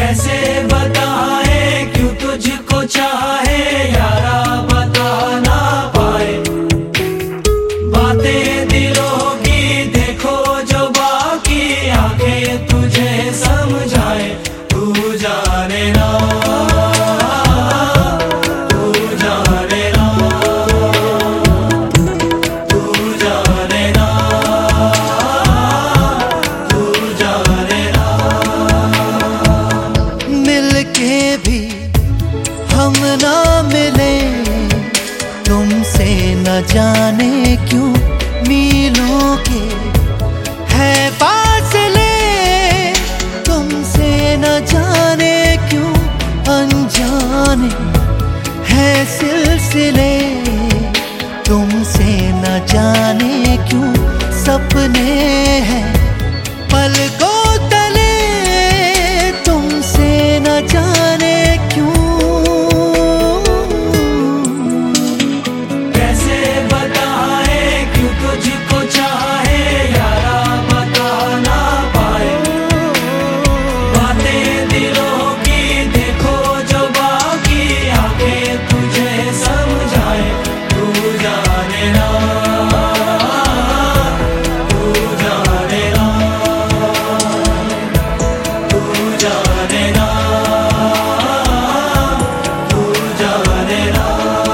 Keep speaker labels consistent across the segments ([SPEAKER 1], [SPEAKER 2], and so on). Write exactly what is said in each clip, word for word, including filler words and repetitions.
[SPEAKER 1] कैसे बताए क्यों तुझको चाहे यारा, बता ना पाए बातें दिलों की, देखो जो बाकी आंखें तुझे समझाए। तू जाने ना, तू जाने ना, तू जाने ना, तू जाने ना।
[SPEAKER 2] मिलके भी हम ना मिले, तुमसे न जाने क्यों मीलों के है फासले, तुमसे न जाने क्यों अनजाने है सिलसिले, तुमसे न जाने क्यों सपने हैं पलकों तले, तुमसे न जाने क्यों।
[SPEAKER 1] कैसे बताए क्यों तुझको चाहे यारा, बता ना पाए बातें दिलों की, देखो जो बाकी आंखें तुझे समझाए। तू जाने ना, तू जाने ना, तू जाने ना, तू जाने ना।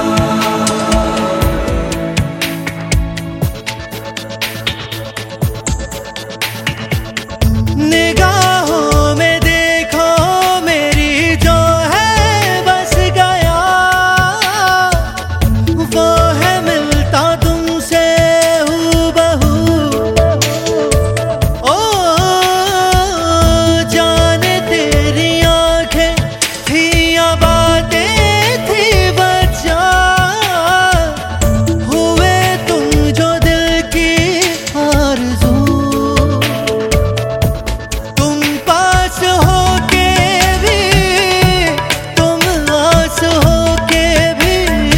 [SPEAKER 2] निगाहों में देखो मेरी जो है बस गया, वो है मिलता तुमसे हूबहू। ओ जाने तेरी आंखें थी या बातें थी बचा, हुए तुम जो दिल की आरज़ू। तुम पास होके भी, तुम आस होके भी,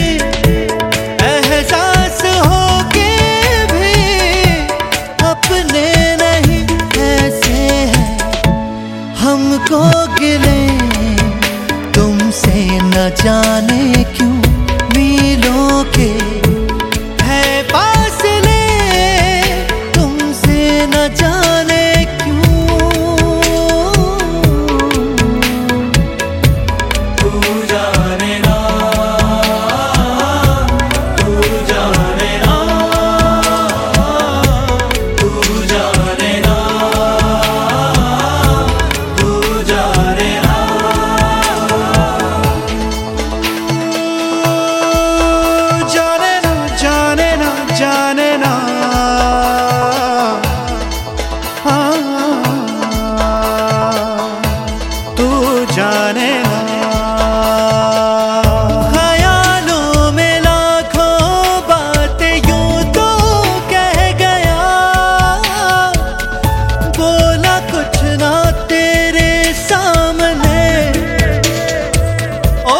[SPEAKER 2] एहसास होके भी, अपने नहीं ऐसे हैं हमको गिले, तुमसे न जाने क्यों मीलों के है फासले, तुमसे न जाने क्यों।
[SPEAKER 1] तू जाने ना, तू जाने ना, तू जाने ना, तू जाने ना।
[SPEAKER 2] जाने ना, जाने ना, जाने ना, हाँ, तू जाने ना। ख्यालों में लाखों बातें यूं तो कह गया, बोला कुछ ना तेरे सामने। ओ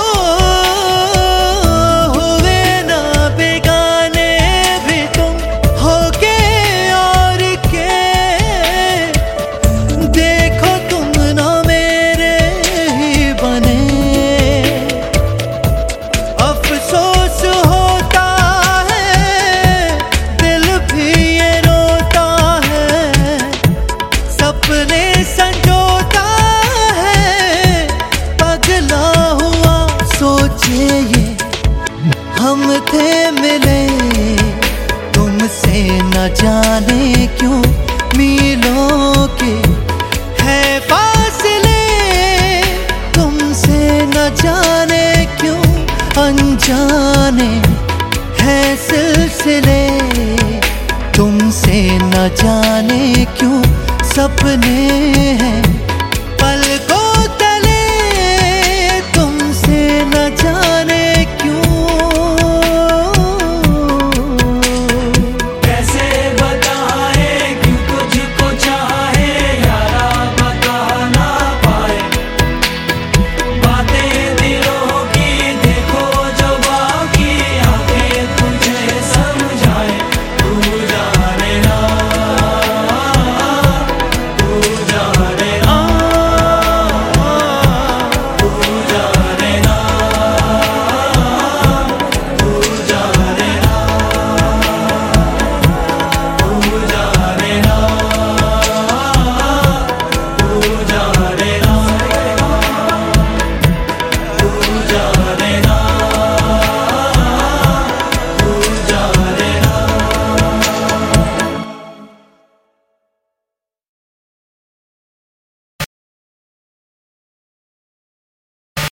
[SPEAKER 2] हुए ना बेगाने भी तुम होके और के, देखो तुम ना मेरे ही बने। अफसोस होता है, दिल भी ये रोता है, सपने संजोता है, पगला हुआ सोचे ये हम थे मिले, तुमसे न जाने क्यों मीलों के है फासले, तुमसे न जाने क्यों अनजाने है सिलसिले, तुमसे न जाने क्यों सपने हैं